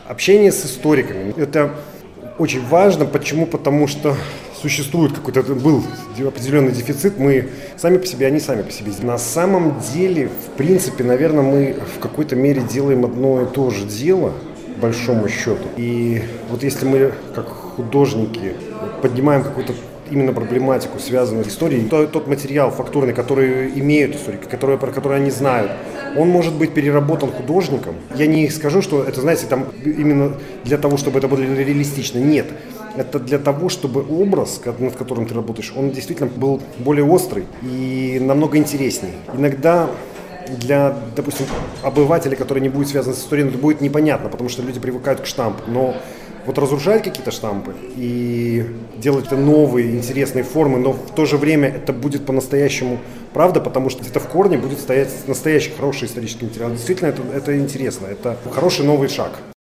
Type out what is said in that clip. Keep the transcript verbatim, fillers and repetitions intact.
Общение с историками – это очень важно. Почему? Потому что существует какой-то, был определенный дефицит, мы сами по себе, они сами по себе. На самом деле, в принципе, наверное, мы в какой-то мере делаем одно и то же дело, по большому счету. И вот если мы, как художники, поднимаем какую-то именно проблематику, связанную с историей, то тот материал фактурный, который имеют историки, который, про который они знают, он может быть переработан художником. Я не скажу, что это, знаете, там именно для того, чтобы это было реалистично. Нет. Это для того, чтобы образ, над которым ты работаешь, он действительно был более острый и намного интереснее. Иногда для, допустим, обывателя, который не будет связан с историей, это будет непонятно, потому что люди привыкают к штампу. Но вот разрушать какие-то штампы и делать это новые, интересные формы, но в то же время это будет по-настоящему правда, потому что где-то в корне будет стоять настоящий хороший исторический материал. Действительно, это, это интересно, это хороший новый шаг.